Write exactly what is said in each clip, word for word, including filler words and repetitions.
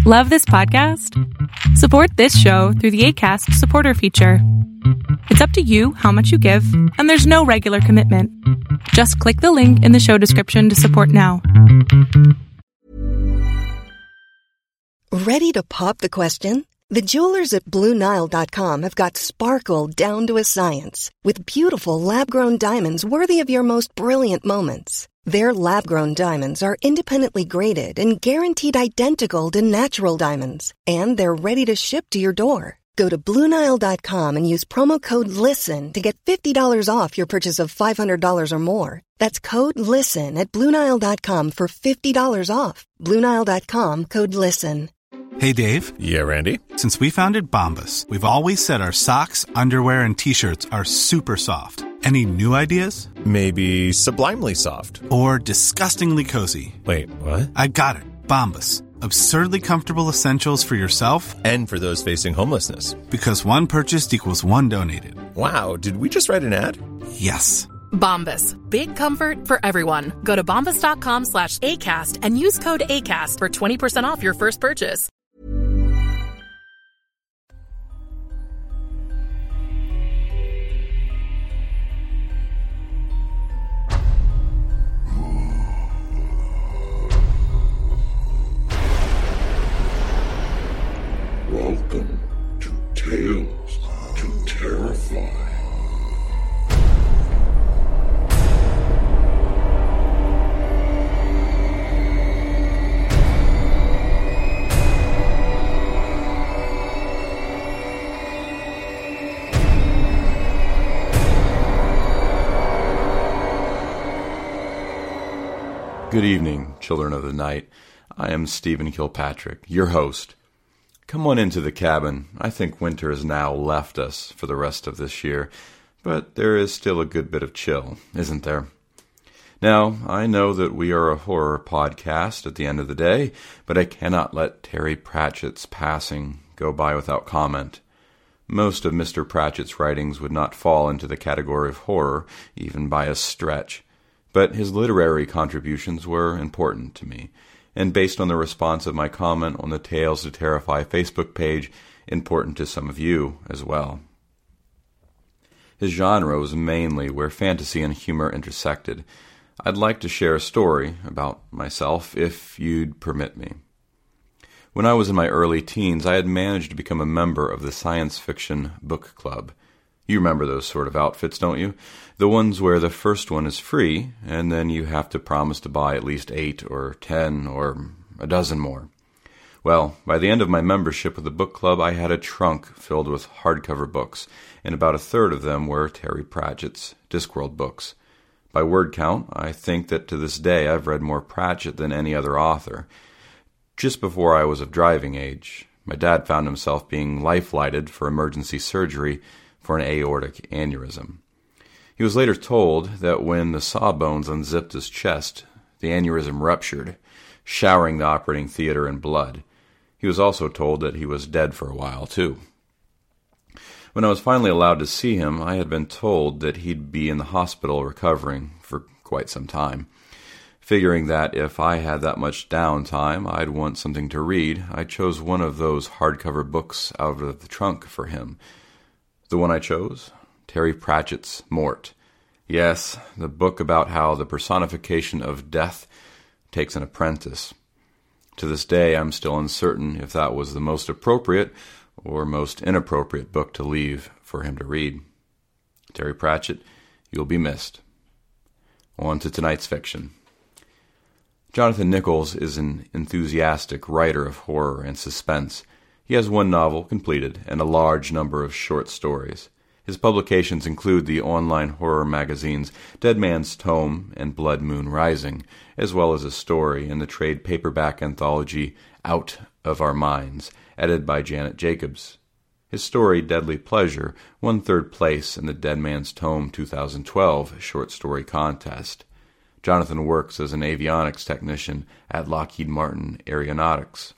Love this podcast? Support this show through the Acast supporter feature. It's up to you how much you give, and there's no regular commitment. Just click the link in the show description to support now. Ready to pop the question? The jewelers at Blue Nile dot com have got sparkle down to a science with beautiful lab-grown diamonds worthy of your most brilliant moments. Their lab-grown diamonds are independently graded and guaranteed identical to natural diamonds, and they're ready to ship to your door. Go to Blue Nile dot com and use promo code LISTEN to get fifty dollars off your purchase of five hundred dollars or more. That's code LISTEN at Blue Nile dot com for fifty dollars off. Blue Nile dot com, code LISTEN. Hey, Dave. Yeah, Randy? Since we founded Bombas, we've always said our socks, underwear, and T-shirts are super soft. Any new ideas? Maybe sublimely soft. Or disgustingly cozy. Wait, what? I got it. Bombas. Absurdly comfortable essentials for yourself and for those facing homelessness. Because one purchased equals one donated. Wow, did we just write an ad? Yes. Bombas. Big comfort for everyone. Go to bombas dot com slash ACAST and use code ACAST for twenty percent off your first purchase. Welcome to Tales to Terrify. Good evening, children of the night. I am Stephen Kilpatrick, your host. Come on into the cabin. I think winter has now left us for the rest of this year, but there is still a good bit of chill, isn't there? Now, I know that we are a horror podcast at the end of the day, but I cannot let Terry Pratchett's passing go by without comment. Most of Mister Pratchett's writings would not fall into the category of horror, even by a stretch, but his literary contributions were important to me, and based on the response of my comment on the Tales to Terrify Facebook page, important to some of you as well. His genre was mainly where fantasy and humor intersected. I'd like to share a story about myself, if you'd permit me. When I was in my early teens, I had managed to become a member of the Science Fiction Book Club. You remember those sort of outfits, don't you? The ones where the first one is free, and then you have to promise to buy at least eight or ten or a dozen more. Well, by the end of my membership with the book club, I had a trunk filled with hardcover books, and about a third of them were Terry Pratchett's Discworld books. By word count, I think that to this day I've read more Pratchett than any other author. Just before I was of driving age, my dad found himself being life-lighted for emergency surgery for an aortic aneurysm. He was later told that when the sawbones unzipped his chest, the aneurysm ruptured, showering the operating theater in blood. He was also told that he was dead for a while, too. When I was finally allowed to see him, I had been told that he'd be in the hospital recovering for quite some time. Figuring that if I had that much downtime, I'd want something to read, I chose one of those hardcover books out of the trunk for him. The one I chose? Terry Pratchett's Mort. Yes, the book about how the personification of death takes an apprentice. To this day, I'm still uncertain if that was the most appropriate or most inappropriate book to leave for him to read. Terry Pratchett, you'll be missed. On to tonight's fiction. Jonathan Nichols is an enthusiastic writer of horror and suspense. He has one novel completed and a large number of short stories. His publications include the online horror magazines Dead Man's Tome and Blood Moon Rising, as well as a story in the trade paperback anthology Out of Our Minds, edited by Janet Jacobs. His story, Deadly Pleasure, won third place in the Dead Man's Tome two thousand twelve short story contest. Jonathan works as an avionics technician at Lockheed Martin Aeronautics.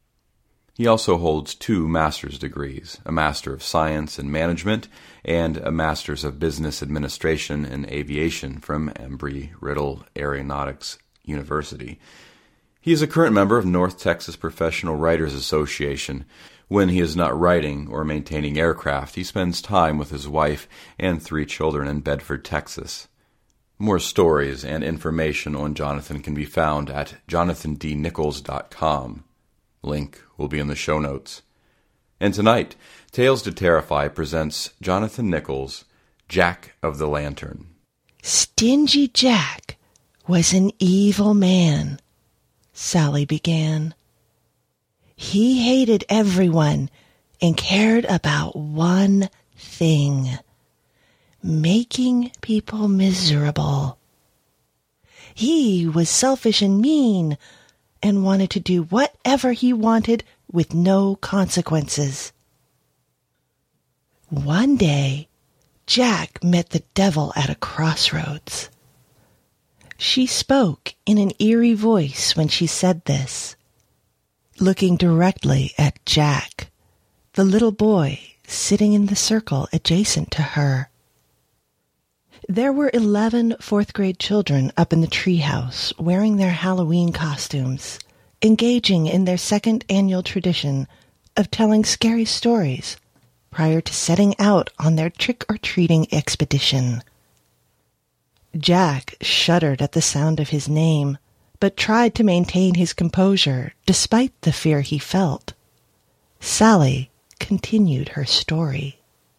He also holds two master's degrees, a Master of Science in Management and a Master's of Business Administration in Aviation from Embry-Riddle Aeronautics University. He is a current member of North Texas Professional Writers Association. When he is not writing or maintaining aircraft, he spends time with his wife and three children in Bedford, Texas. More stories and information on Jonathan can be found at jonathan d nichols dot com. Link will be in the show notes. And tonight, Tales to Terrify presents Jonathan Nichols, Jack of the Lantern. Stingy Jack was an evil man, Sally began. He hated everyone and cared about one thing: making people miserable. He was selfish and mean and wanted to do whatever he wanted with no consequences. One day, Jack met the devil at a crossroads. She spoke in an eerie voice when she said this, looking directly at Jack, the little boy sitting in the circle adjacent to her. There were eleven fourth-grade children up in the treehouse wearing their Halloween costumes, engaging in their second annual tradition of telling scary stories prior to setting out on their trick-or-treating expedition. Jack shuddered at the sound of his name, but tried to maintain his composure despite the fear he felt. Sally continued her story.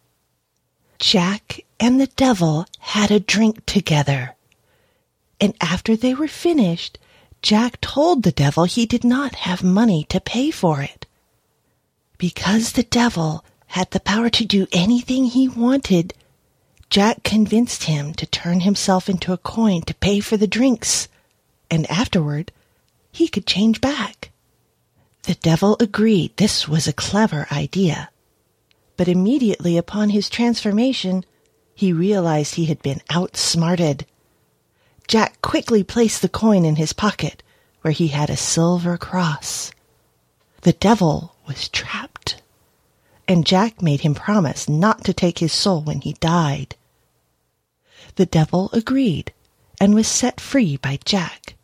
Jack and the devil had a drink together, and after they were finished, Jack told the devil he did not have money to pay for it. Because the devil had the power to do anything he wanted, Jack convinced him to turn himself into a coin to pay for the drinks, and afterward he could change back. The devil agreed this was a clever idea, but immediately upon his transformation, he realized he had been outsmarted. Jack quickly placed the coin in his pocket, where he had a silver cross. The devil was trapped, and Jack made him promise not to take his soul when he died. The devil agreed and was set free by Jack.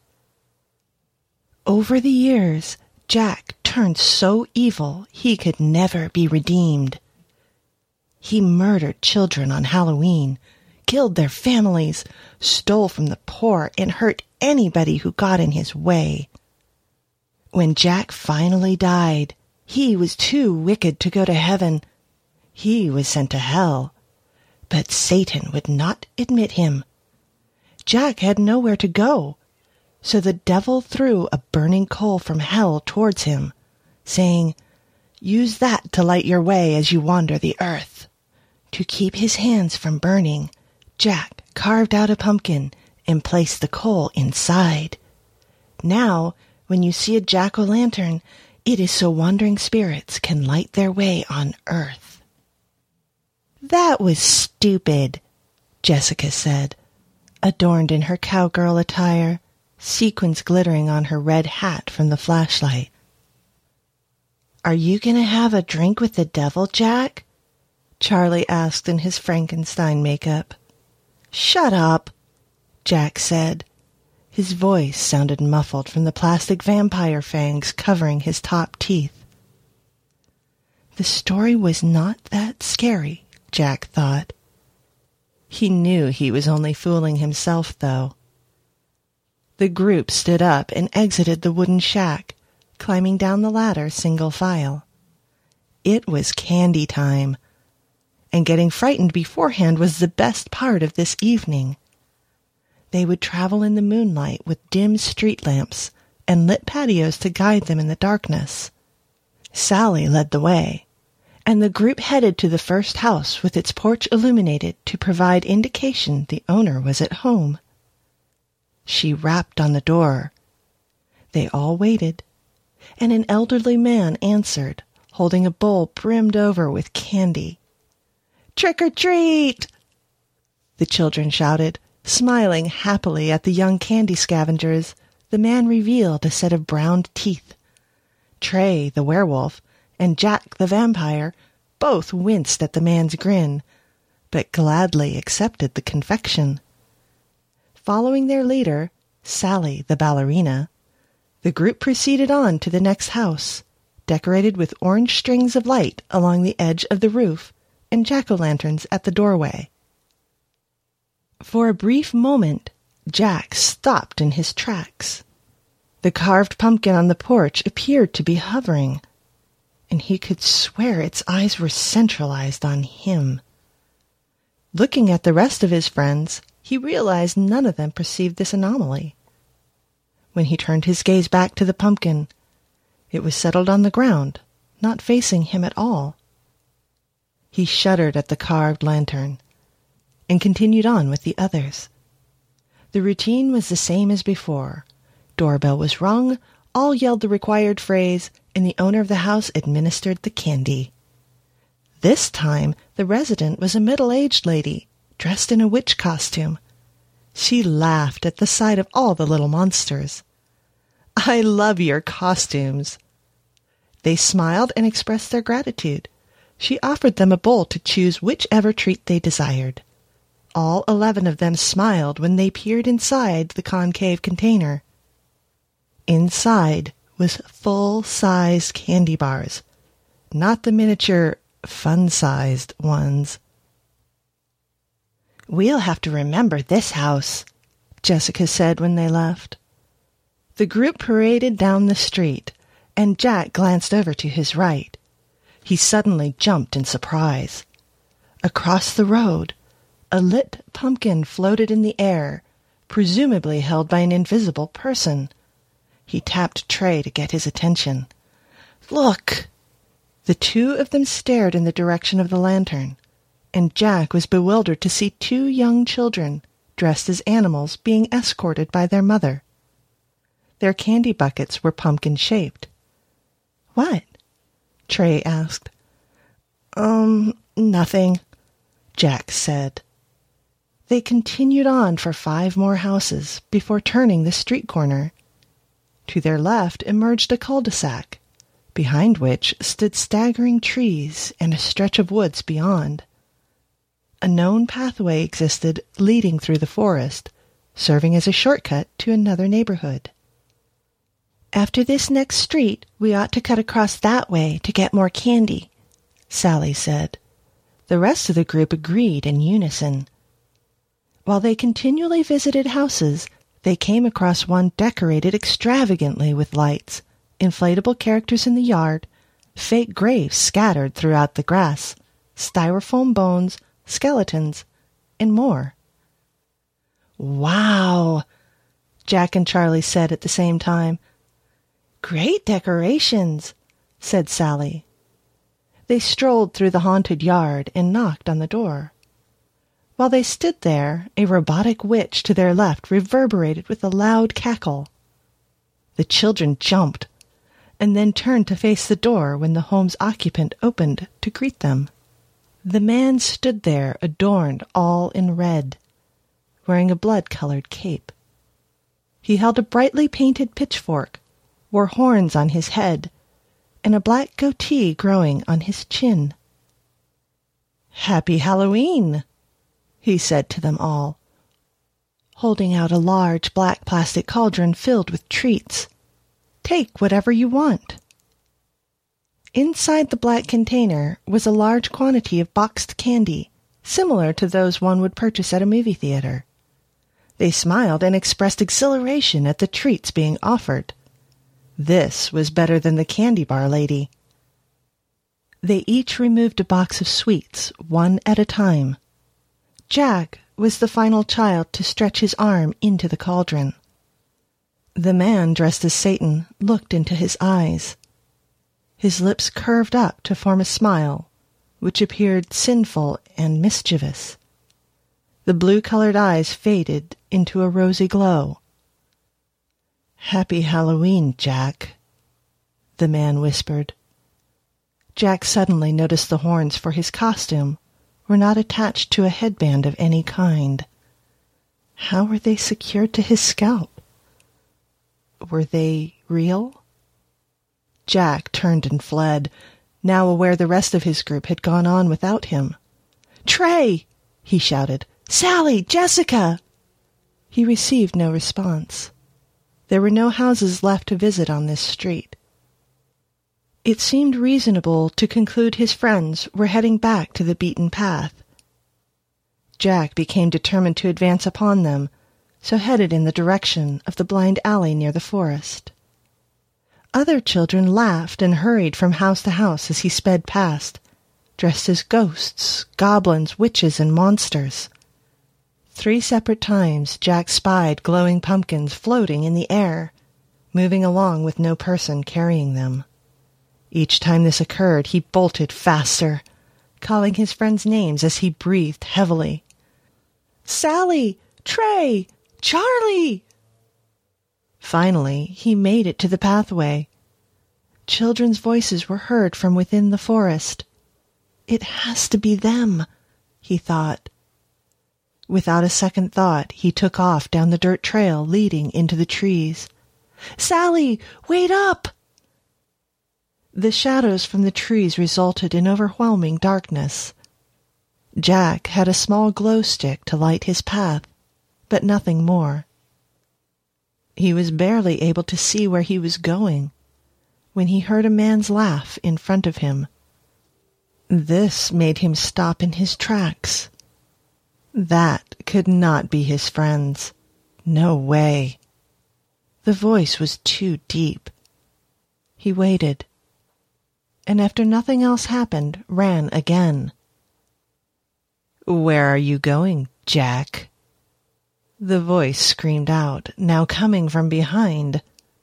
Over the years, Jack turned so evil he could never be redeemed. He murdered children on Halloween, killed their families, stole from the poor, and hurt anybody who got in his way. When Jack finally died, he was too wicked to go to heaven. He was sent to hell, but Satan would not admit him. Jack had nowhere to go, so the devil threw a burning coal from hell towards him, saying, "Use that to light your way as you wander the earth." To keep his hands from burning, Jack carved out a pumpkin and placed the coal inside. Now, when you see a jack-o'-lantern, it is so wandering spirits can light their way on earth. "That was stupid," Jessica said, adorned in her cowgirl attire, sequins glittering on her red hat from the flashlight. "Are you going to have a drink with the devil, Jack?" Charlie asked in his Frankenstein makeup. "Shut up," Jack said. His voice sounded muffled from the plastic vampire fangs covering his top teeth. The story was not that scary, Jack thought. He knew he was only fooling himself, though. The group stood up and exited the wooden shack, climbing down the ladder single file. It was candy time, and getting frightened beforehand was the best part of this evening. They would travel in the moonlight with dim street lamps and lit patios to guide them in the darkness. Sally led the way, and the group headed to the first house with its porch illuminated to provide indication the owner was at home. She rapped on the door. They all waited, and an elderly man answered, holding a bowl brimmed over with candy. "Trick or treat!" the children shouted. Smiling happily at the young candy scavengers, the man revealed a set of browned teeth. Trey, the werewolf, and Jack, the vampire, both winced at the man's grin, but gladly accepted the confection. Following their leader, Sally, the ballerina, The group proceeded on to the next house, decorated with orange strings of light along the edge of the roof and jack-o'-lanterns at the doorway. For a brief moment, Jack stopped in his tracks. The carved pumpkin on the porch appeared to be hovering, and he could swear its eyes were centralized on him. Looking at the rest of his friends, he realized none of them perceived this anomaly. When he turned his gaze back to the pumpkin, it was settled on the ground, not facing him at all. He shuddered at the carved lantern and continued on with the others. The routine was the same as before. Doorbell was rung, all yelled the required phrase, and the owner of the house administered the candy. This time, the resident was a middle-aged lady, dressed in a witch costume. She laughed at the sight of all the little monsters. "I love your costumes." They smiled and expressed their gratitude. She offered them a bowl to choose whichever treat they desired. All eleven of them smiled when they peered inside the concave container. Inside was full-sized candy bars, not the miniature, fun-sized ones. "We'll have to remember this house," Jessica said when they left. The group paraded down the street, and Jack glanced over to his right. He suddenly jumped in surprise. Across the road, a lit pumpkin floated in the air, presumably held by an invisible person. He tapped Trey to get his attention. "Look!" The two of them stared in the direction of the lantern, and Jack was bewildered to see two young children, dressed as animals, being escorted by their mother. Their candy buckets were pumpkin-shaped. "What?" Trey asked. Um, nothing," Jack said. They continued on for five more houses before turning the street corner. To their left emerged a cul-de-sac, behind which stood staggering trees and a stretch of woods beyond. A known pathway existed leading through the forest, serving as a shortcut to another neighborhood. "After this next street, we ought to cut across that way to get more candy," Sally said. The rest of the group agreed in unison. While they continually visited houses, they came across one decorated extravagantly with lights, inflatable characters in the yard, fake graves scattered throughout the grass, styrofoam bones, skeletons, and more. "Wow!" Jack and Charlie said at the same time. "Great decorations," said Sally. They strolled through the haunted yard and knocked on the door. While they stood there, a robotic witch to their left reverberated with a loud cackle. The children jumped, and then turned to face the door when the home's occupant opened to greet them. The man stood there adorned all in red, wearing a blood-colored cape. He held a brightly painted pitchfork, wore horns on his head, and a black goatee growing on his chin. "Happy Halloween!" he said to them all, holding out a large black plastic cauldron filled with treats. "Take whatever you want." Inside the black container was a large quantity of boxed candy, similar to those one would purchase at a movie theater. They smiled and expressed exhilaration at the treats being offered. This was better than the candy bar lady. They each removed a box of sweets, one at a time. Jack was the final child to stretch his arm into the cauldron. The man dressed as Satan looked into his eyes. His lips curved up to form a smile, which appeared sinful and mischievous. The blue-colored eyes faded into a rosy glow. "Happy Halloween, Jack," the man whispered. Jack suddenly noticed the horns for his costume were not attached to a headband of any kind. How were they secured to his scalp? Were they real? Jack turned and fled, now aware the rest of his group had gone on without him. "Trey!" he shouted. "Sally! Jessica!" He received no response. There were no houses left to visit on this street. It seemed reasonable to conclude his friends were heading back to the beaten path. Jack became determined to advance upon them, so headed in the direction of the blind alley near the forest. Other children laughed and hurried from house to house as he sped past, dressed as ghosts, goblins, witches, and monsters. Three separate times Jack spied glowing pumpkins floating in the air, moving along with no person carrying them. Each time this occurred, he bolted faster, calling his friends' names as he breathed heavily. "Sally! Trey! Charlie!" Finally, he made it to the pathway. Children's voices were heard from within the forest. It has to be them, he thought. Without a second thought, he took off down the dirt trail leading into the trees. "Sally, wait up!" The shadows from the trees resulted in overwhelming darkness. Jack had a small glow stick to light his path, but nothing more. He was barely able to see where he was going when he heard a man's laugh in front of him. This made him stop in his tracks. That could not be his friends. No way. The voice was too deep. He waited, and after nothing else happened, ran again. "Where are you going, Jack?" The voice screamed out, now coming from behind.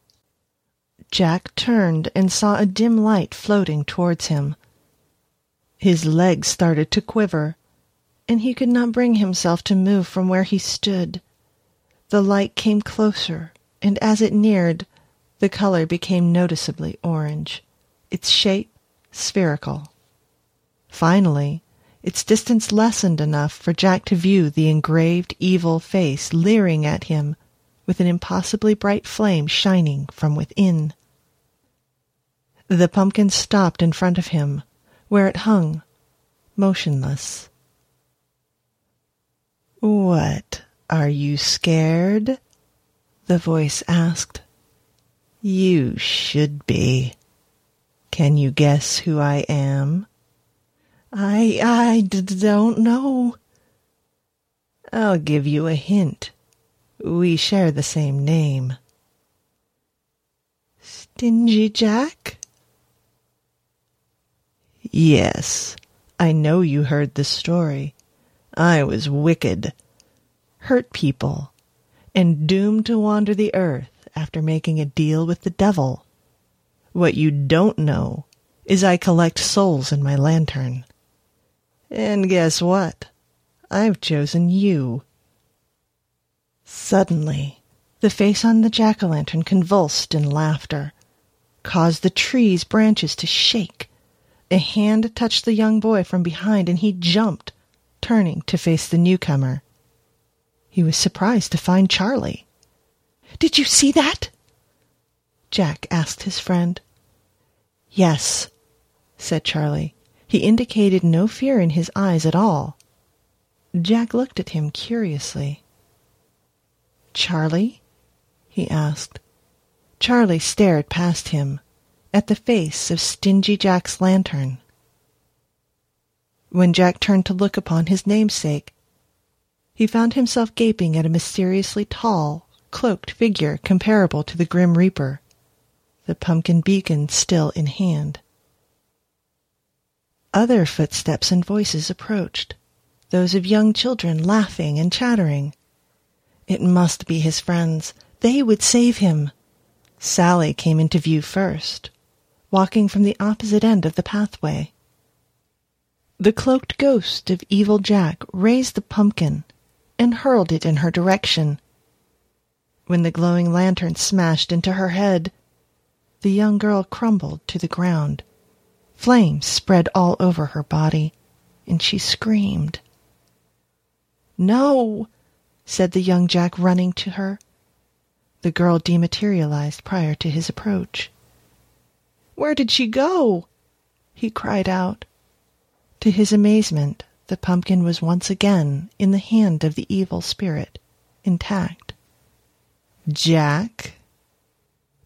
Jack turned and saw a dim light floating towards him. His legs started to quiver, and he could not bring himself to move from where he stood. The light came closer, and as it neared, the color became noticeably orange, its shape spherical. Finally, its distance lessened enough for Jack to view the engraved evil face leering at him with an impossibly bright flame shining from within. The pumpkin stopped in front of him, where it hung, motionless. "What, are you scared?" the voice asked. "You should be. Can you guess who I am?" I, I d- don't know. I'll give you a hint. We share the same name. Stingy Jack? Yes, I know you heard the story. I was wicked, hurt people, and doomed to wander the earth after making a deal with the devil. What you don't know is I collect souls in my lantern. And guess what? I've chosen you. Suddenly, the face on the jack-o'-lantern convulsed in laughter, caused the tree's branches to shake. A hand touched the young boy from behind, and he jumped, turning to face the newcomer. He was surprised to find Charlie. "Did you see that?" Jack asked his friend. "Yes," said Charlie. He indicated no fear in his eyes at all. Jack looked at him curiously. "Charlie?" he asked. Charlie stared past him, at the face of Stingy Jack's lantern. When Jack turned to look upon his namesake, he found himself gaping at a mysteriously tall, cloaked figure comparable to the Grim Reaper, the pumpkin beacon still in hand. Other footsteps and voices approached, those of young children laughing and chattering. It must be his friends. They would save him. Sally came into view first, walking from the opposite end of the pathway. The cloaked ghost of Evil Jack raised the pumpkin and hurled it in her direction. When the glowing lantern smashed into her head, the young girl crumbled to the ground. Flames spread all over her body, and she screamed. "No!" said the young Jack, running to her. The girl dematerialized prior to his approach. "Where did she go?" he cried out. To his amazement, the pumpkin was once again in the hand of the evil spirit, intact. "Jack,"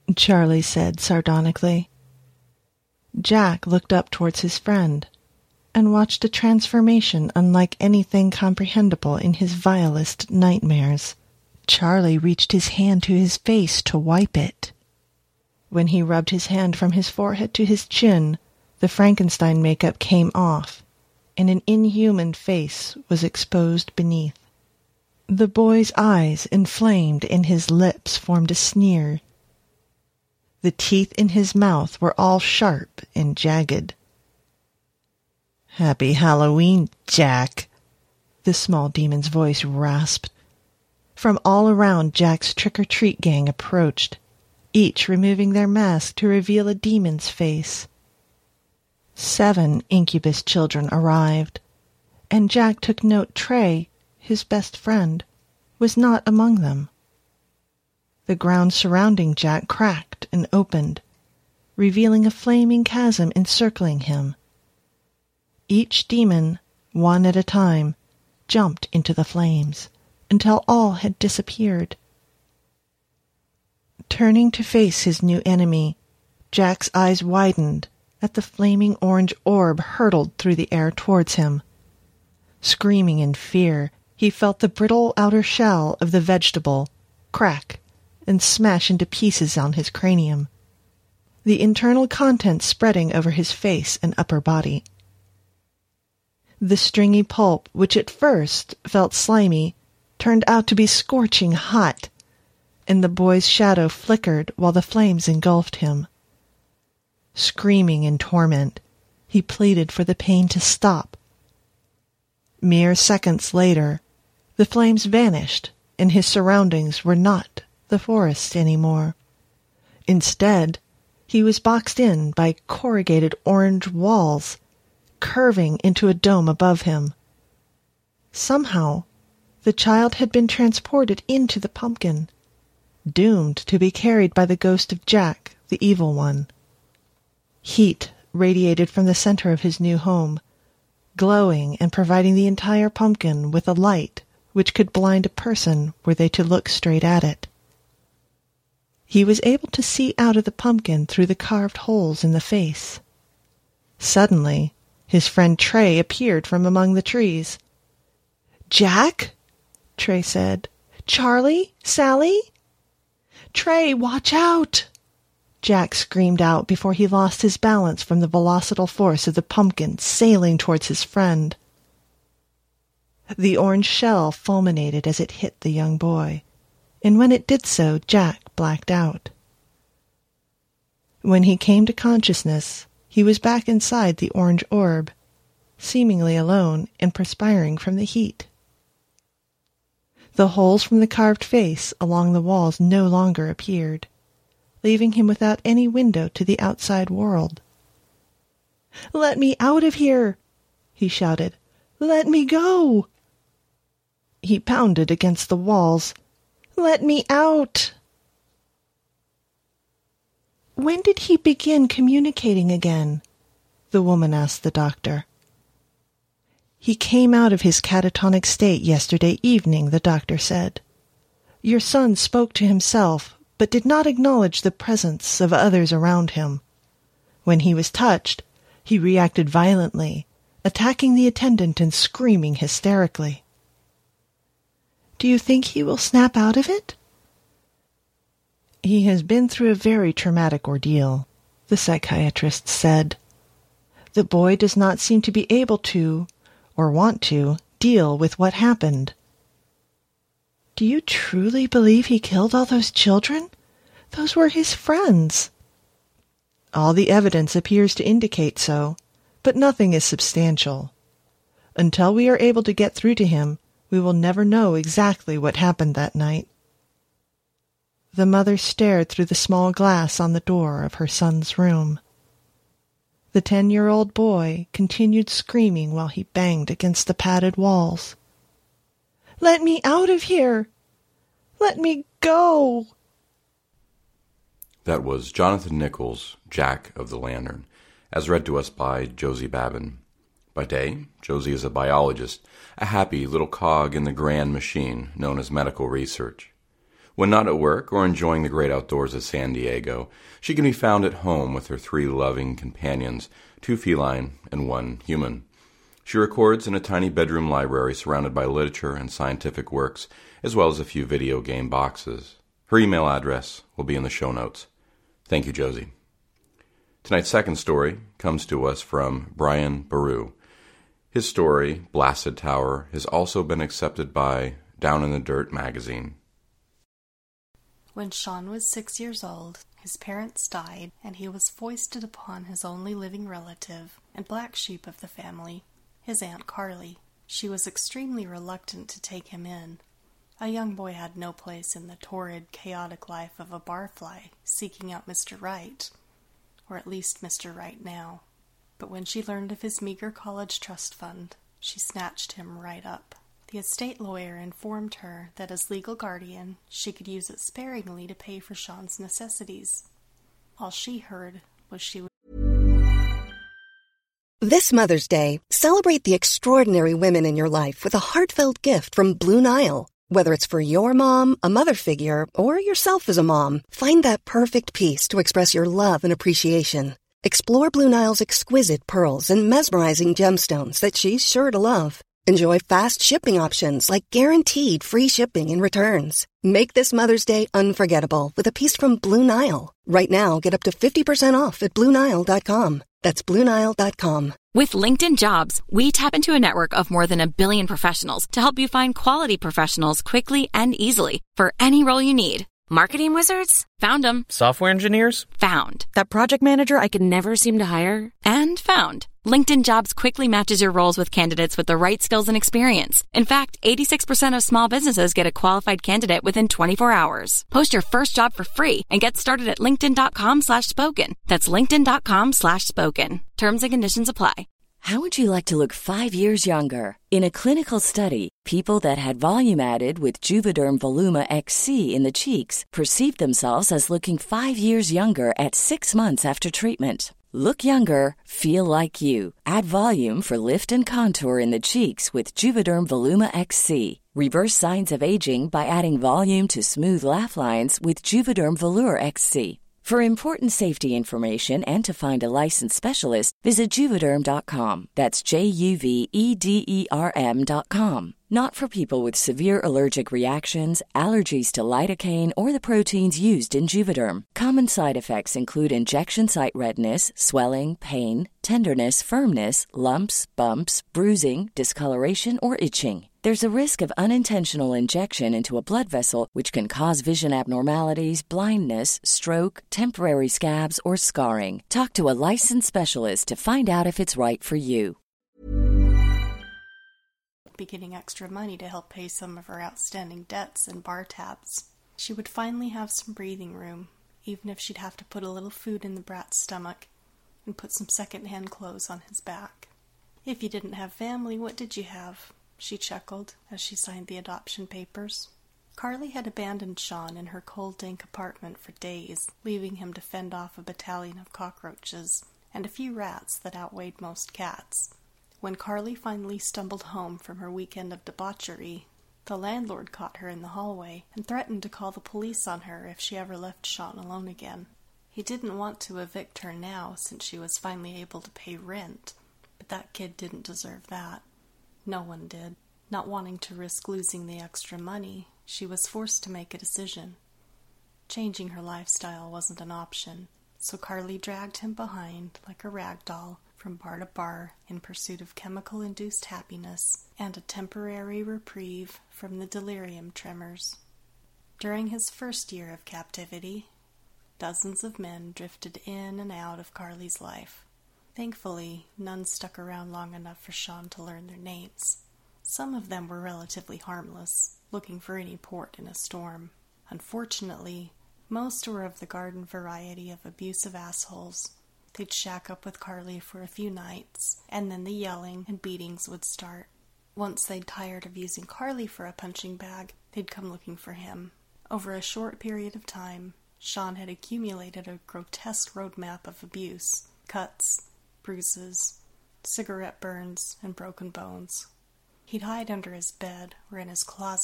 Charlie said sardonically. Jack looked up towards his friend and watched a transformation unlike anything comprehensible in his vilest nightmares. Charlie reached his hand to his face to wipe it. When he rubbed his hand from his forehead to his chin, the Frankenstein makeup came off, and an inhuman face was exposed beneath. The boy's eyes inflamed and his lips formed a sneer. The teeth in his mouth were all sharp and jagged. "Happy Halloween, Jack," the small demon's voice rasped. From all around, Jack's trick-or-treat gang approached, each removing their mask to reveal a demon's face. Seven incubus children arrived, and Jack took note Trey, his best friend, was not among them. The ground surrounding Jack cracked and opened, revealing a flaming chasm encircling him. Each demon, one at a time, jumped into the flames until all had disappeared. Turning to face his new enemy, Jack's eyes widened as the flaming orange orb hurtled through the air towards him. Screaming in fear, he felt the brittle outer shell of the vegetable crack and smash into pieces on his cranium, the internal contents spreading over his face and upper body. The stringy pulp, which at first felt slimy, turned out to be scorching hot, and the boy's shadow flickered while the flames engulfed him. Screaming in torment, he pleaded for the pain to stop. Mere seconds later, the flames vanished, and his surroundings were not the forest anymore. Instead, he was boxed in by corrugated orange walls, curving into a dome above him. Somehow, the child had been transported into the pumpkin, doomed to be carried by the ghost of Jack, the evil one. Heat radiated from the center of his new home, glowing and providing the entire pumpkin with a light which could blind a person were they to look straight at it. He was able to see out of the pumpkin through the carved holes in the face. Suddenly, his friend Trey appeared from among the trees. "Jack?" Trey said. "Charlie? Sally?" "Trey, watch out!" Jack screamed out before he lost his balance from the velocidal force of the pumpkin sailing towards his friend. The orange shell fulminated as it hit the young boy, and when it did so, Jack blacked out. When he came to consciousness, he was back inside the orange orb, seemingly alone and perspiring from the heat. The holes from the carved face along the walls no longer appeared, leaving him without any window to the outside world. "Let me out of here!" he shouted. "Let me go!" He pounded against the walls. "Let me out!" "When did he begin communicating again?" the woman asked the doctor. "He came out of his catatonic state yesterday evening," the doctor said. "Your son spoke to himself, but did not acknowledge the presence of others around him. When he was touched, he reacted violently, attacking the attendant and screaming hysterically." "Do you think he will snap out of it?" "He has been through a very traumatic ordeal," the psychiatrist said. "The boy does not seem to be able to, or want to, deal with what happened." "Do you truly believe he killed all those children? Those were his friends." "All the evidence appears to indicate so, but nothing is substantial. Until we are able to get through to him, we will never know exactly what happened that night." The mother stared through the small glass on the door of her son's room. The ten-year-old boy continued screaming while he banged against the padded walls. "Let me out of here! Let me go!" That was Jonathan Nichols, Jack of the Lantern, as read to us by Josie Babin. By day, Josie is a biologist, a happy little cog in the grand machine known as medical research. When not at work or enjoying the great outdoors of San Diego, she can be found at home with her three loving companions, two feline and one human. She records in a tiny bedroom library surrounded by literature and scientific works, as well as a few video game boxes. Her email address will be in the show notes. Thank you, Josie. Tonight's second story comes to us from Brian Baru. His story, Blasted Tower, has also been accepted by Down in the Dirt magazine. When Sean was six years old, his parents died, and he was foisted upon his only living relative and black sheep of the family, his Aunt Carly. She was extremely reluctant to take him in. A young boy had no place in the torrid, chaotic life of a barfly seeking out Mister Right, or at least Mister Right now. But when she learned of his meager college trust fund, she snatched him right up. The estate lawyer informed her that as legal guardian, she could use it sparingly to pay for Sean's necessities. All she heard was she would. This Mother's Day, celebrate the extraordinary women in your life with a heartfelt gift from Blue Nile. Whether it's for your mom, a mother figure, or yourself as a mom, find that perfect piece to express your love and appreciation. Explore Blue Nile's exquisite pearls and mesmerizing gemstones that she's sure to love. Enjoy fast shipping options like guaranteed free shipping and returns. Make this Mother's Day unforgettable with a piece from Blue Nile. Right now, get up to fifty percent off at Blue Nile dot com. That's Blue Nile dot com. With LinkedIn Jobs, we tap into a network of more than a billion professionals to help you find quality professionals quickly and easily for any role you need. Marketing wizards? Found them. Software engineers? Found. That project manager I could never seem to hire? And found. LinkedIn Jobs quickly matches your roles with candidates with the right skills and experience. In fact, eighty-six percent of small businesses get a qualified candidate within twenty-four hours. Post your first job for free and get started at linkedin.com slash spoken. That's linkedin.com slash spoken. Terms and conditions apply. How would you like to look five years younger? In a clinical study, people that had volume added with Juvederm Voluma X C in the cheeks perceived themselves as looking five years younger at six months after treatment. Look younger, feel like you. Add volume for lift and contour in the cheeks with Juvederm Voluma X C. Reverse signs of aging by adding volume to smooth laugh lines with Juvederm Volure X C. For important safety information and to find a licensed specialist, visit Juvederm dot com. That's J U V E D E R M dot com. Not for people with severe allergic reactions, allergies to lidocaine, or the proteins used in Juvederm. Common side effects include injection site redness, swelling, pain, tenderness, firmness, lumps, bumps, bruising, discoloration, or itching. There's a risk of unintentional injection into a blood vessel, which can cause vision abnormalities, blindness, stroke, temporary scabs, or scarring. Talk to a licensed specialist to find out if it's right for you. Be getting extra money to help pay some of her outstanding debts and bar tabs. She would finally have some breathing room, even if she'd have to put a little food in the brat's stomach and put some second-hand clothes on his back. If you didn't have family, what did you have? She chuckled as she signed the adoption papers. Carly had abandoned Sean in her cold, dank apartment for days, leaving him to fend off a battalion of cockroaches and a few rats that outweighed most cats. When Carly finally stumbled home from her weekend of debauchery, the landlord caught her in the hallway and threatened to call the police on her if she ever left Sean alone again. He didn't want to evict her now since she was finally able to pay rent, but that kid didn't deserve that. No one did. Not wanting to risk losing the extra money, she was forced to make a decision. Changing her lifestyle wasn't an option, so Carly dragged him behind like a rag doll from bar to bar in pursuit of chemical-induced happiness and a temporary reprieve from the delirium tremors. During his first year of captivity, dozens of men drifted in and out of Carly's life. Thankfully, none stuck around long enough for Sean to learn their names. Some of them were relatively harmless, looking for any port in a storm. Unfortunately, most were of the garden variety of abusive assholes. They'd shack up with Carly for a few nights, and then the yelling and beatings would start. Once they'd tired of using Carly for a punching bag, they'd come looking for him. Over a short period of time, Sean had accumulated a grotesque roadmap of abuse, cuts, bruises, cigarette burns, and broken bones. He'd hide under his bed or in his closet,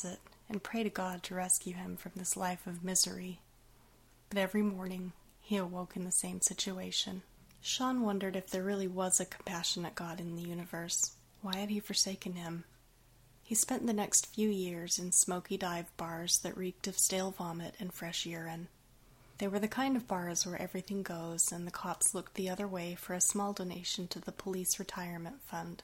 and pray to God to rescue him from this life of misery. But every morning he awoke in the same situation. Sean wondered if there really was a compassionate God in the universe. Why had he forsaken him? He spent the next few years in smoky dive bars that reeked of stale vomit and fresh urine. They were the kind of bars where everything goes, and the cops looked the other way for a small donation to the police retirement fund.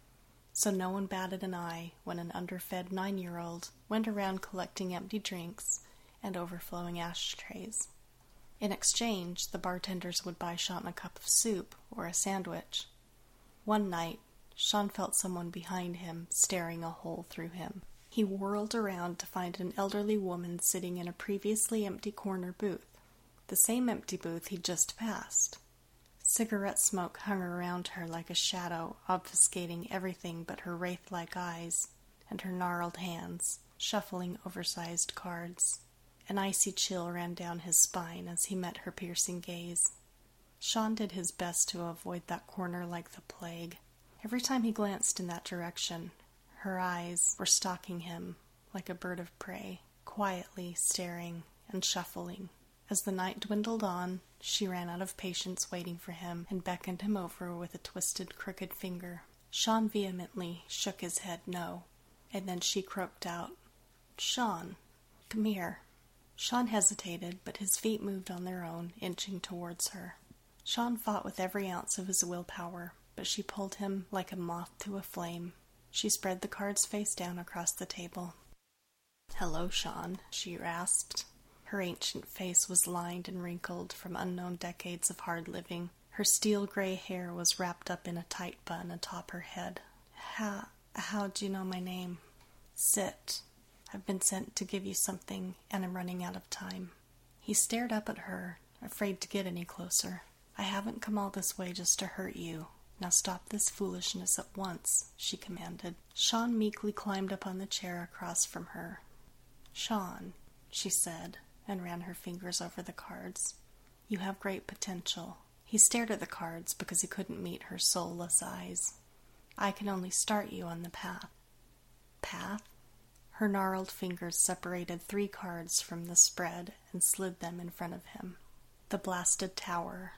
So no one batted an eye when an underfed nine-year-old went around collecting empty drinks and overflowing ashtrays. In exchange, the bartenders would buy Sean a cup of soup or a sandwich. One night, Sean felt someone behind him staring a hole through him. He whirled around to find an elderly woman sitting in a previously empty corner booth, the same empty booth he'd just passed. Cigarette smoke hung around her like a shadow, obfuscating everything but her wraith-like eyes and her gnarled hands, shuffling oversized cards. An icy chill ran down his spine as he met her piercing gaze. Sean did his best to avoid that corner like the plague. Every time he glanced in that direction, her eyes were stalking him like a bird of prey, quietly staring and shuffling. As the night dwindled on, she ran out of patience waiting for him and beckoned him over with a twisted, crooked finger. Sean vehemently shook his head no, and then she croaked out, "Sean, come here." Sean hesitated, but his feet moved on their own, inching towards her. Sean fought with every ounce of his willpower, but she pulled him like a moth to a flame. She spread the cards face down across the table. "Hello, Sean," she rasped. Her ancient face was lined and wrinkled from unknown decades of hard living. Her steel-gray hair was wrapped up in a tight bun atop her head. How, how'd you know my name?" "Sit. I've been sent to give you something, and I'm running out of time." He stared up at her, afraid to get any closer. "I haven't come all this way just to hurt you. Now stop this foolishness at once," she commanded. Sean meekly climbed up on the chair across from her. "Sean," she said, and ran her fingers over the cards. "You have great potential." He stared at the cards because he couldn't meet her soulless eyes. "I can only start you on the path." "Path?" Her gnarled fingers separated three cards from the spread and slid them in front of him. "The Blasted Tower."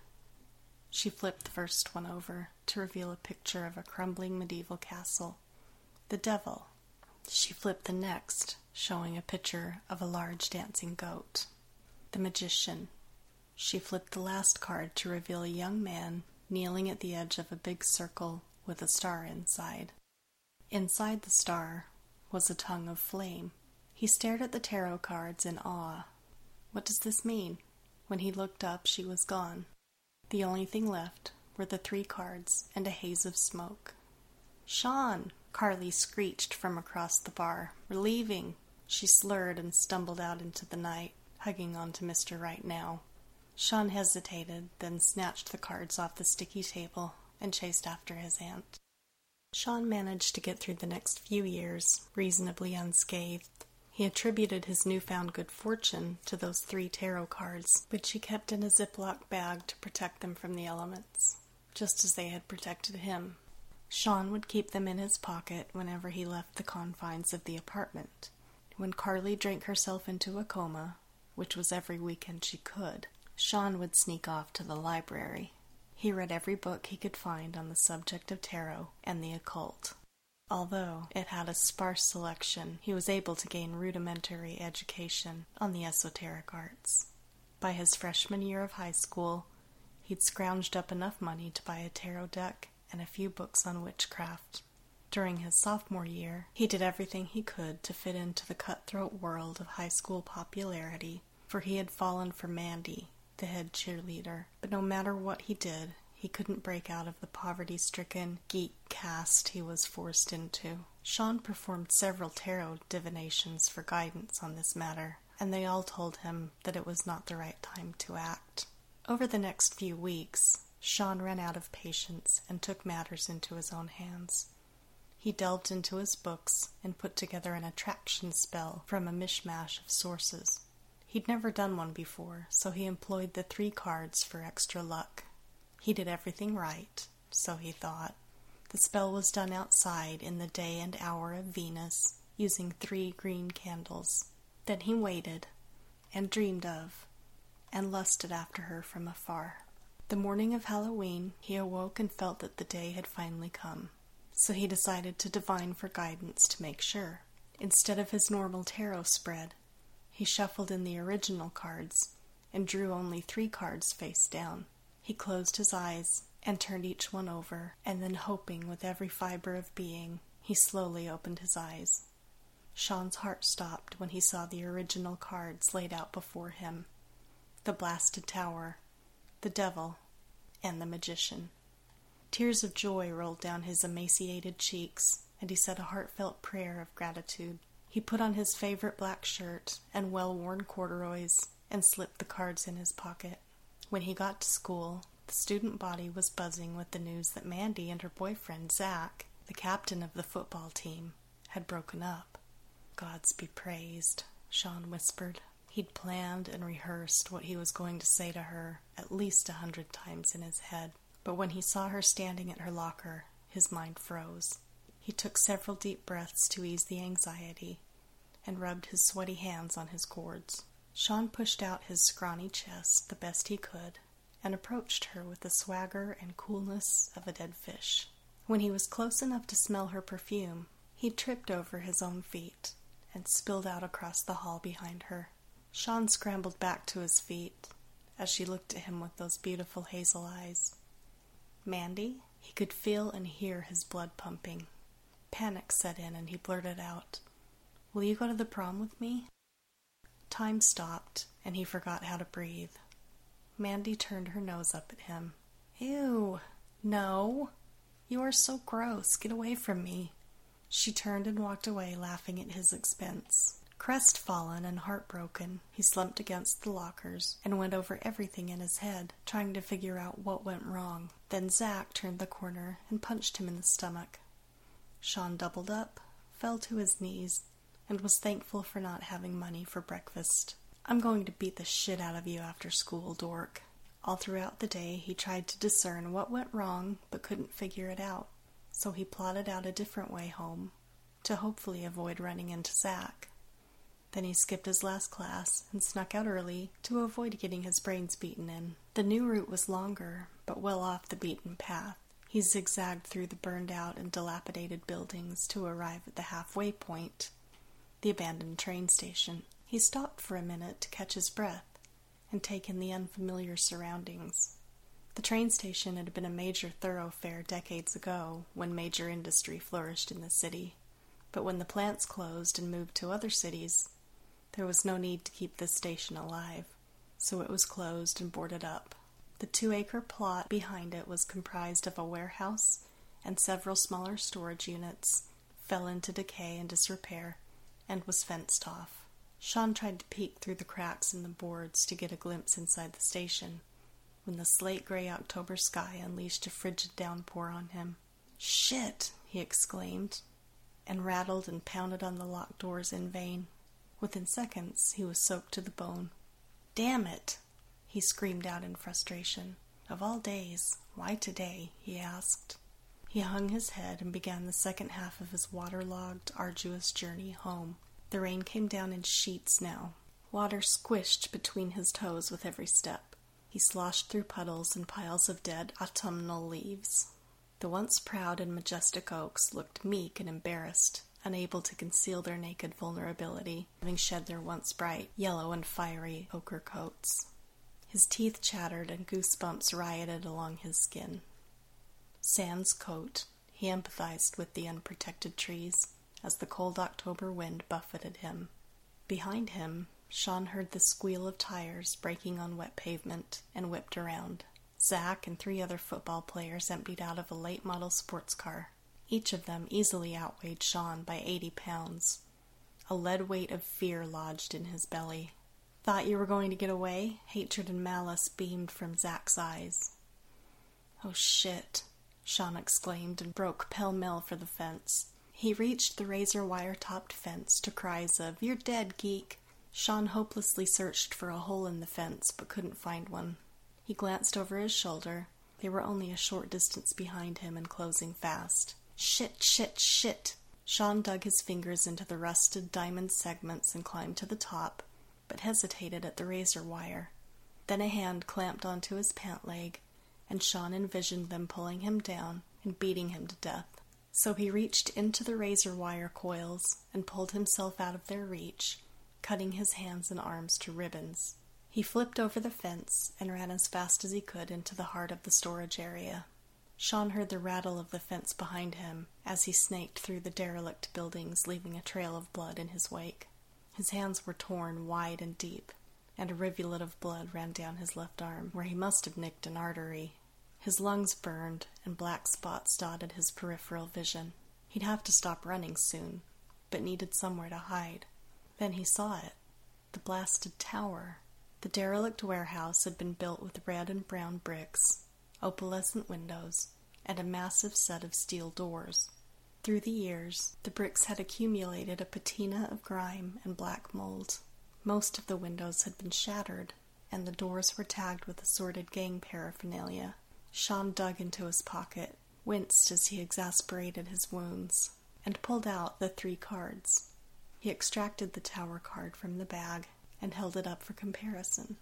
She flipped the first one over to reveal a picture of a crumbling medieval castle. "The Devil." She flipped the next, showing a picture of a large dancing goat. "The Magician." She flipped the last card to reveal a young man kneeling at the edge of a big circle with a star inside. Inside the star was a tongue of flame. He stared at the tarot cards in awe. What does this mean? When he looked up, she was gone. The only thing left were the three cards and a haze of smoke. "Sean!" Carly screeched from across the bar. "We're leaving." She slurred and stumbled out into the night, hugging onto Mister Right Now. Sean hesitated, then snatched the cards off the sticky table and chased after his aunt. Sean managed to get through the next few years reasonably unscathed. He attributed his newfound good fortune to those three tarot cards, which he kept in a Ziploc bag to protect them from the elements, just as they had protected him. Sean would keep them in his pocket whenever he left the confines of the apartment. When Carly drank herself into a coma, which was every weekend she could, Sean would sneak off to the library. He read every book he could find on the subject of tarot and the occult. Although it had a sparse selection, he was able to gain rudimentary education on the esoteric arts. By his freshman year of high school, he'd scrounged up enough money to buy a tarot deck and a few books on witchcraft. During his sophomore year, he did everything he could to fit into the cutthroat world of high school popularity, for he had fallen for Mandy, the head cheerleader. But no matter what he did, he couldn't break out of the poverty-stricken geek caste he was forced into. Sean performed several tarot divinations for guidance on this matter, and they all told him that it was not the right time to act. Over the next few weeks, Sean ran out of patience and took matters into his own hands. He delved into his books and put together an attraction spell from a mishmash of sources. He'd never done one before, so he employed the three cards for extra luck. He did everything right, so he thought. The spell was done outside in the day and hour of Venus, using three green candles. Then he waited, and dreamed of, and lusted after her from afar. The morning of Halloween, he awoke and felt that the day had finally come. So he decided to divine for guidance to make sure. Instead of his normal tarot spread, he shuffled in the original cards and drew only three cards face down. He closed his eyes and turned each one over, and then, hoping with every fiber of being, he slowly opened his eyes. Sean's heart stopped when he saw the original cards laid out before him. The blasted tower, the devil, and the magician. Tears of joy rolled down his emaciated cheeks, and he said a heartfelt prayer of gratitude. He put on his favorite black shirt and well-worn corduroys and slipped the cards in his pocket. When he got to school, the student body was buzzing with the news that Mandy and her boyfriend, Zach, the captain of the football team, had broken up. "Gods be praised," Sean whispered. He'd planned and rehearsed what he was going to say to her at least a hundred times in his head. But when he saw her standing at her locker, his mind froze. He took several deep breaths to ease the anxiety and rubbed his sweaty hands on his cords. Sean pushed out his scrawny chest the best he could and approached her with the swagger and coolness of a dead fish. When he was close enough to smell her perfume, he tripped over his own feet and spilled out across the hall behind her. Sean scrambled back to his feet as she looked at him with those beautiful hazel eyes. "Mandy?" He could feel and hear his blood pumping. Panic set in and he blurted out, "Will you go to the prom with me?" Time stopped and he forgot how to breathe. Mandy turned her nose up at him. "Ew, no. You are so gross. Get away from me." She turned and walked away, laughing at his expense. Crestfallen and heartbroken, he slumped against the lockers and went over everything in his head, trying to figure out what went wrong. Then Zach turned the corner and punched him in the stomach. Sean doubled up, fell to his knees, and was thankful for not having money for breakfast. "I'm going to beat the shit out of you after school, dork." All throughout the day he tried to discern what went wrong but couldn't figure it out, so he plotted out a different way home, to hopefully avoid running into Zach. Then he skipped his last class and snuck out early to avoid getting his brains beaten in. The new route was longer, but well off the beaten path. He zigzagged through the burned-out and dilapidated buildings to arrive at the halfway point, the abandoned train station. He stopped for a minute to catch his breath and take in the unfamiliar surroundings. The train station had been a major thoroughfare decades ago when major industry flourished in the city, but when the plants closed and moved to other cities, there was no need to keep this station alive, so it was closed and boarded up. The two-acre plot behind it was comprised of a warehouse and several smaller storage units, fell into decay and disrepair, and was fenced off. Sean tried to peek through the cracks in the boards to get a glimpse inside the station, when the slate-gray October sky unleashed a frigid downpour on him. "Shit!" he exclaimed, and rattled and pounded on the locked doors in vain. Within seconds, he was soaked to the bone. "Damn it!" he screamed out in frustration. Of all days, why today? He asked. He hung his head and began the second half of his waterlogged, arduous journey home. The rain came down in sheets now. Water squished between his toes with every step. He sloshed through puddles and piles of dead autumnal leaves. The once proud and majestic oaks looked meek and embarrassed, unable to conceal their naked vulnerability, having shed their once bright, yellow and fiery ochre coats. His teeth chattered and goosebumps rioted along his skin. Sans coat, he empathized with the unprotected trees as the cold October wind buffeted him. Behind him, Sean heard the squeal of tires breaking on wet pavement and whipped around. Zach and three other football players emptied out of a late-model sports car. Each of them easily outweighed Sean by eighty pounds. A lead weight of fear lodged in his belly. "Thought you were going to get away?" Hatred and malice beamed from Zach's eyes. "Oh shit," Sean exclaimed and broke pell-mell for the fence. He reached the razor-wire-topped fence to cries of, "You're dead, geek!" Sean hopelessly searched for a hole in the fence but couldn't find one. He glanced over his shoulder. They were only a short distance behind him and closing fast. "Shit, shit, shit!" Sean dug his fingers into the rusted diamond segments and climbed to the top, but hesitated at the razor wire. Then a hand clamped onto his pant leg, and Sean envisioned them pulling him down and beating him to death. So he reached into the razor wire coils and pulled himself out of their reach, cutting his hands and arms to ribbons. He flipped over the fence and ran as fast as he could into the heart of the storage area. Sean heard the rattle of the fence behind him as he snaked through the derelict buildings, leaving a trail of blood in his wake. His hands were torn wide and deep, and a rivulet of blood ran down his left arm, where he must have nicked an artery. His lungs burned, and black spots dotted his peripheral vision. He'd have to stop running soon, but needed somewhere to hide. Then he saw it. The blasted tower. The derelict warehouse had been built with red and brown bricks, opalescent windows, and a massive set of steel doors. Through the years, the bricks had accumulated a patina of grime and black mold. Most of the windows had been shattered, and the doors were tagged with assorted gang paraphernalia. Sean dug into his pocket, winced as he exasperated his wounds, and pulled out the three cards. He extracted the tower card from the bag and held it up for comparison.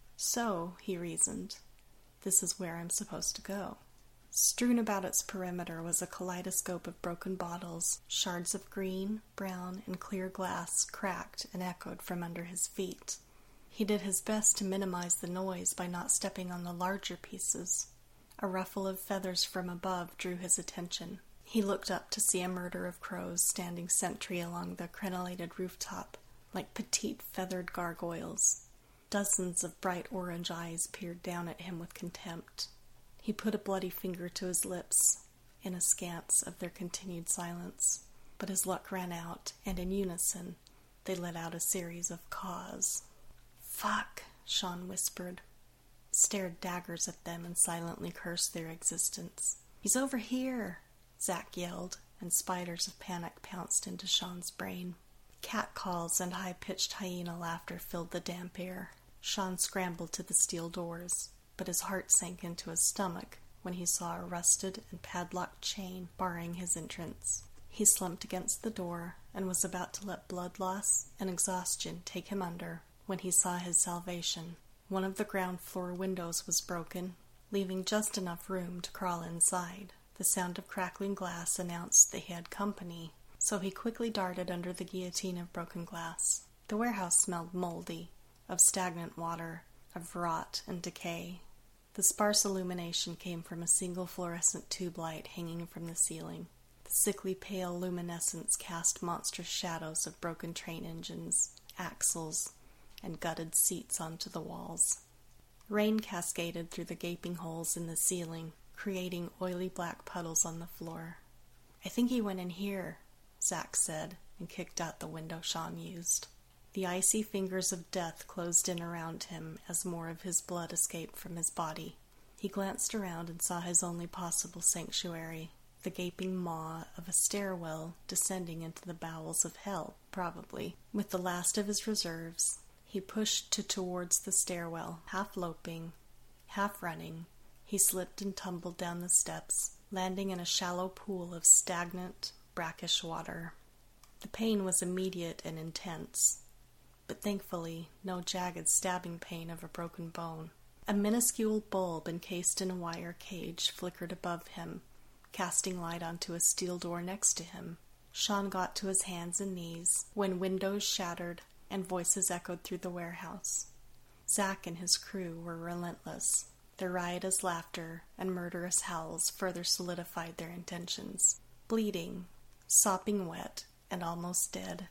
So, he reasoned, this is where I'm supposed to go. Strewn about its perimeter was a kaleidoscope of broken bottles, shards of green, brown, and clear glass cracked and echoed from under his feet. He did his best to minimize the noise by not stepping on the larger pieces. A ruffle of feathers from above drew his attention. He looked up to see a murder of crows standing sentry along the crenellated rooftop, like petite feathered gargoyles. Dozens of bright orange eyes peered down at him with contempt. He put a bloody finger to his lips, in askance of their continued silence, but his luck ran out, and in unison they let out a series of caws. "Fuck," Sean whispered, stared daggers at them, and silently cursed their existence. "He's over here," Zack yelled, and spiders of panic pounced into Sean's brain. Cat calls and high-pitched hyena laughter filled the damp air. Sean scrambled to the steel doors, but his heart sank into his stomach when he saw a rusted and padlocked chain barring his entrance. He slumped against the door and was about to let blood loss and exhaustion take him under when he saw his salvation. One of the ground floor windows was broken, leaving just enough room to crawl inside. The sound of crackling glass announced that he had company, so he quickly darted under the guillotine of broken glass. The warehouse smelled moldy, of stagnant water, of rot and decay. The sparse illumination came from a single fluorescent tube light hanging from the ceiling. The sickly pale luminescence cast monstrous shadows of broken train engines, axles, and gutted seats onto the walls. Rain cascaded through the gaping holes in the ceiling, creating oily black puddles on the floor. "I think he went in here," Zack said, and kicked out the window Sean used. The icy fingers of death closed in around him as more of his blood escaped from his body. He glanced around and saw his only possible sanctuary, the gaping maw of a stairwell descending into the bowels of hell, probably. With the last of his reserves, he pushed to towards the stairwell, half loping, half running. He slipped and tumbled down the steps, landing in a shallow pool of stagnant, brackish water. The pain was immediate and intense, but thankfully no jagged stabbing pain of a broken bone. A minuscule bulb encased in a wire cage flickered above him, casting light onto a steel door next to him. Sean got to his hands and knees when windows shattered and voices echoed through the warehouse. Zack and his crew were relentless. Their riotous laughter and murderous howls further solidified their intentions. Bleeding, sopping wet, and almost dead,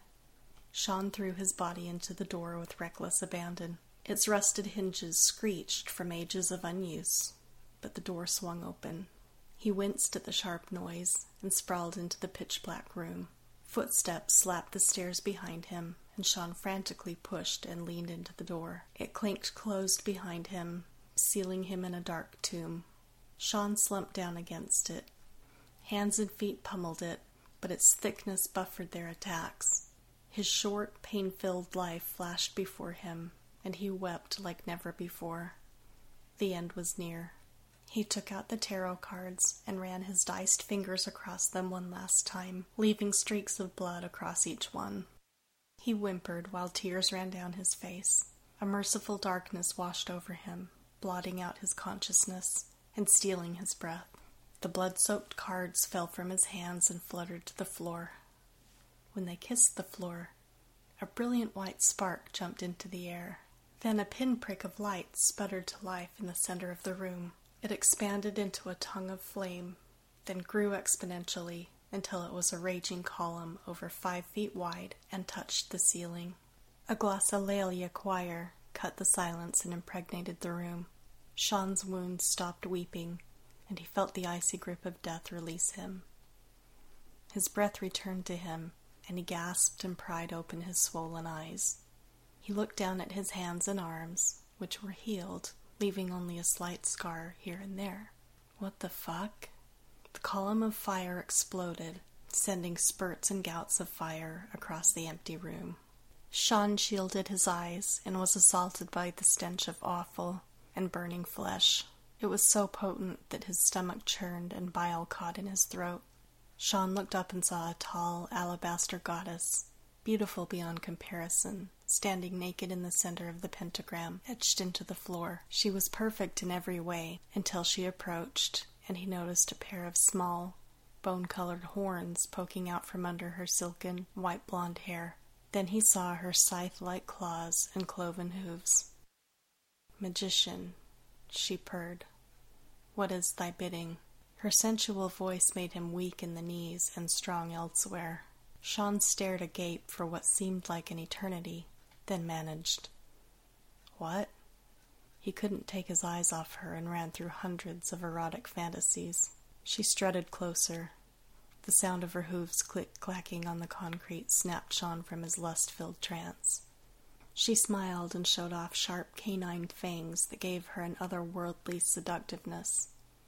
Sean threw his body into the door with reckless abandon. Its rusted hinges screeched from ages of unuse, but the door swung open. He winced at the sharp noise and sprawled into the pitch-black room. Footsteps slapped the stairs behind him, and Sean frantically pushed and leaned into the door. It clanked closed behind him, sealing him in a dark tomb. Sean slumped down against it. Hands and feet pummeled it, but its thickness buffered their attacks. His short, pain-filled life flashed before him, and he wept like never before. The end was near. He took out the tarot cards and ran his diced fingers across them one last time, leaving streaks of blood across each one. He whimpered while tears ran down his face. A merciful darkness washed over him, blotting out his consciousness and stealing his breath. The blood-soaked cards fell from his hands and fluttered to the floor. When they kissed the floor, a brilliant white spark jumped into the air. Then a pinprick of light sputtered to life in the center of the room. It expanded into a tongue of flame, then grew exponentially until it was a raging column over five feet wide and touched the ceiling. A glossolalia choir cut the silence and impregnated the room. Sean's wounds stopped weeping, and he felt the icy grip of death release him. His breath returned to him, and he gasped and pried open his swollen eyes. He looked down at his hands and arms, which were healed, leaving only a slight scar here and there. What the fuck? The column of fire exploded, sending spurts and gouts of fire across the empty room. Sean shielded his eyes and was assaulted by the stench of awful and burning flesh. It was so potent that his stomach churned and bile caught in his throat. Sean looked up and saw a tall alabaster goddess, beautiful beyond comparison, standing naked in the center of the pentagram, etched into the floor. She was perfect in every way, until she approached, and he noticed a pair of small, bone-colored horns poking out from under her silken, white-blonde hair. Then he saw her scythe-like claws and cloven hooves. "Magician," she purred, "what is thy bidding?" Her sensual voice made him weak in the knees and strong elsewhere. Sean stared agape for what seemed like an eternity, then managed. "What?" He couldn't take his eyes off her and ran through hundreds of erotic fantasies. She strutted closer. The sound of her hooves click-clacking on the concrete snapped Sean from his lust-filled trance. She smiled and showed off sharp canine fangs that gave her an otherworldly seductiveness.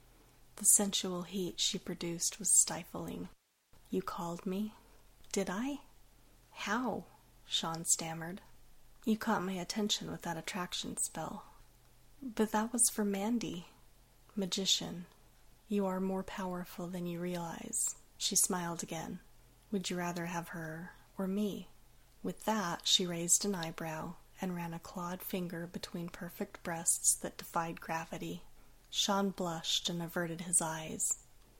The sensual heat she produced was stifling. "You called me?" "Did I? How?" Sean stammered. "You caught my attention with that attraction spell." "But that was for Mandy." "Magician, you are more powerful than you realize." She smiled again. "Would you rather have her or me?" With that, she raised an eyebrow and ran a clawed finger between perfect breasts that defied gravity. Sean blushed and averted his eyes.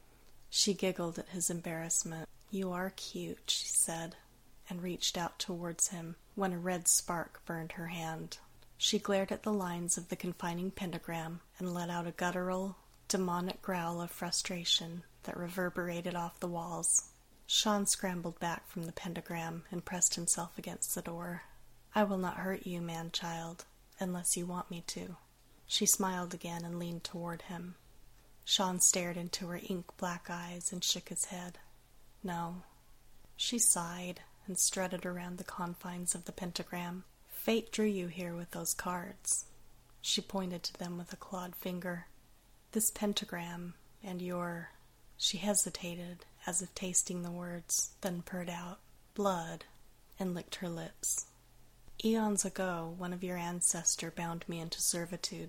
She giggled at his embarrassment. "You are cute," she said, and reached out towards him when a red spark burned her hand. She glared at the lines of the confining pentagram and let out a guttural, demonic growl of frustration that reverberated off the walls. Sean scrambled back from the pentagram and pressed himself against the door. "I will not hurt you, man-child, unless you want me to." She smiled again and leaned toward him. Sean stared into her ink-black eyes and shook his head. "No." She sighed and strutted around the confines of the pentagram. "Fate drew you here with those cards." She pointed to them with a clawed finger. "This pentagram and your..." She hesitated, as if tasting the words, then purred out, "blood," and licked her lips. "Eons ago, one of your ancestor bound me into servitude.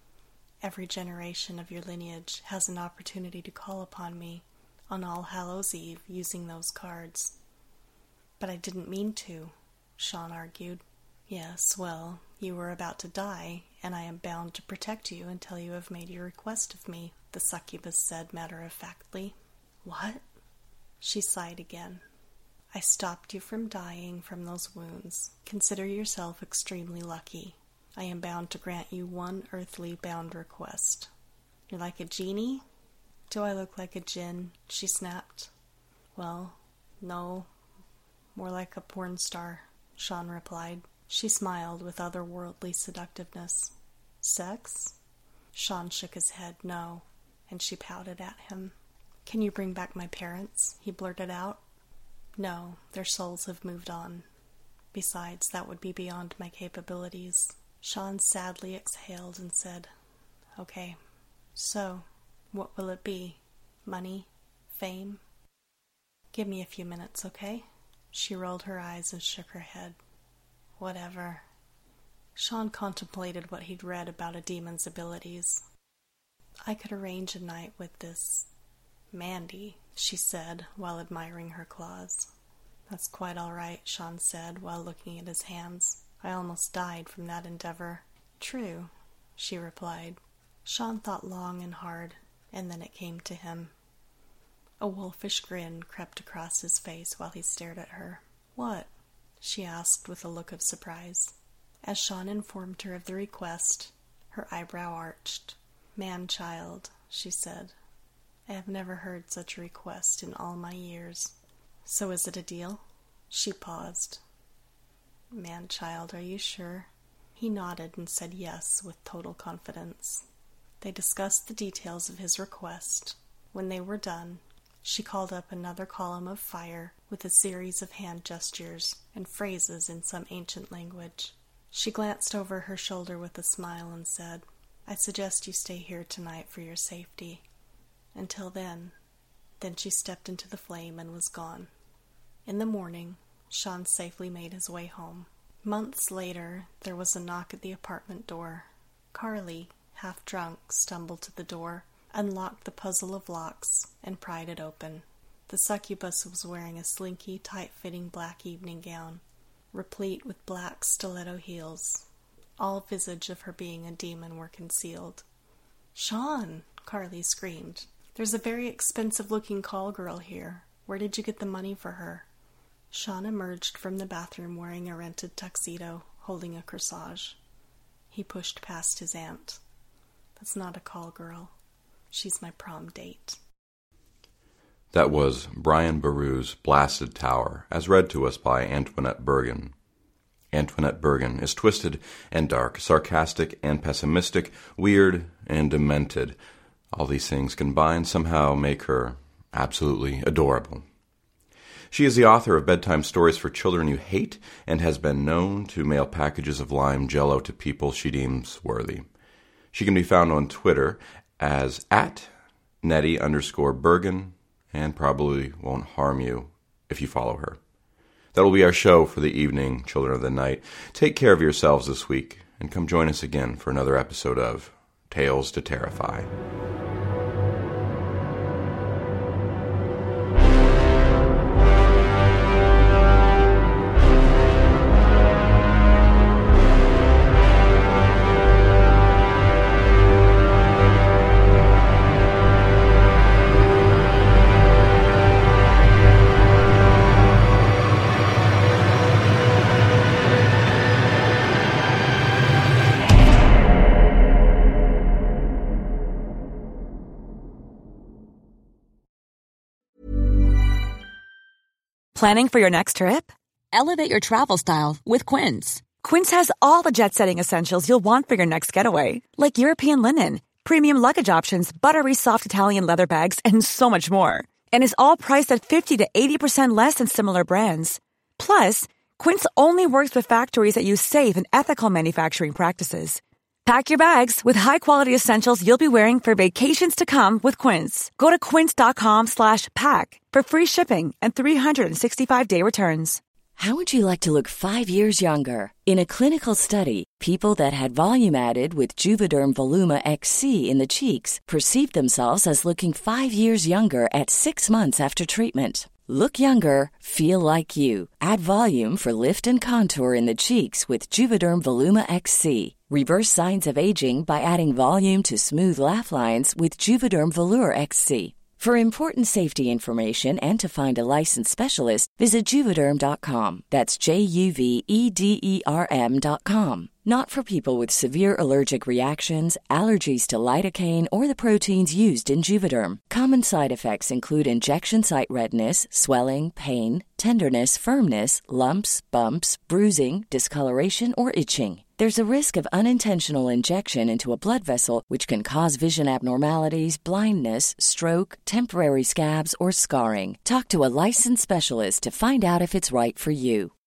Every generation of your lineage has an opportunity to call upon me on All Hallows' Eve using those cards." "But I didn't mean to," Sean argued. "Yes, well, you were about to die, and I am bound to protect you until you have made your request of me," the succubus said matter-of-factly. "What?" She sighed again. "I stopped you from dying from those wounds. Consider yourself extremely lucky. I am bound to grant you one earthly-bound request." "You're like a genie?" "Do I look like a djinn?" she snapped. "Well, no, more like a porn star," Sean replied. She smiled with otherworldly seductiveness. "Sex?" Sean shook his head no, and she pouted at him. "Can you bring back my parents?" he blurted out. "No, their souls have moved on. Besides, that would be beyond my capabilities." Sean sadly exhaled and said, "Okay, so, what will it be? Money? Fame?" "Give me a few minutes, okay?" She rolled her eyes and shook her head. "Whatever." Sean contemplated what he'd read about a demon's abilities. I could arrange a night with this Mandy, she said, while admiring her claws. That's quite all right, Sean said, while looking at his hands. I almost died from that endeavor. True, she replied. Sean thought long and hard, and then it came to him. A wolfish grin crept across his face while he stared at her. What? She asked with a look of surprise. As Sean informed her of the request, her eyebrow arched. Man-child, she said. I have never heard such a request in all my years. So is it a deal? She paused. Man-child, are you sure? He nodded and said yes with total confidence. They discussed the details of his request. When they were done, she called up another column of fire with a series of hand gestures and phrases in some ancient language. She glanced over her shoulder with a smile and said, I suggest you stay here tonight for your safety. Until then. Then she stepped into the flame and was gone. In the morning, Sean safely made his way home. Months later, there was a knock at the apartment door. Carly, half drunk, stumbled to the door, unlocked the puzzle of locks, and pried it open. The succubus was wearing a slinky, tight-fitting black evening gown, replete with black stiletto heels. All visage of her being a demon were concealed. Sean! Carly screamed. There's a very expensive-looking call girl here. Where did you get the money for her? Sean emerged from the bathroom wearing a rented tuxedo, holding a corsage. He pushed past his aunt. That's not a call girl. She's my prom date. That was Brian Boru's Blasted Tower, as read to us by Antoinette Bergen. Antoinette Bergen is twisted and dark, sarcastic and pessimistic, weird and demented. All these things combined somehow make her absolutely adorable. She is the author of bedtime stories for children you hate and has been known to mail packages of lime jello to people she deems worthy. She can be found on Twitter as at Nettie underscore Bergen and probably won't harm you if you follow her. That will be our show for the evening, Children of the Night. Take care of yourselves this week and come join us again for another episode of Tales to Terrify. Planning for your next trip? Elevate your travel style with Quince. Quince has all the jet-setting essentials you'll want for your next getaway, like European linen, premium luggage options, buttery soft Italian leather bags, and so much more. And is all priced at fifty to eighty percent less than similar brands. Plus, Quince only works with factories that use safe and ethical manufacturing practices. Pack your bags with high-quality essentials you'll be wearing for vacations to come with Quince. Go to quince.com slash pack for free shipping and three sixty-five day returns. How would you like to look five years younger? In a clinical study, people that had volume added with Juvederm Voluma X C in the cheeks perceived themselves as looking five years younger at six months after treatment. Look younger, feel like you. Add volume for lift and contour in the cheeks with Juvederm Voluma X C. Reverse signs of aging by adding volume to smooth laugh lines with Juvederm Volure X C. For important safety information and to find a licensed specialist, visit Juvederm dot com. That's J U V E D E R M dot com. Not for people with severe allergic reactions, allergies to lidocaine, or the proteins used in Juvederm. Common side effects include injection site redness, swelling, pain, tenderness, firmness, lumps, bumps, bruising, discoloration, or itching. There's a risk of unintentional injection into a blood vessel, which can cause vision abnormalities, blindness, stroke, temporary scabs, or scarring. Talk to a licensed specialist to find out if it's right for you.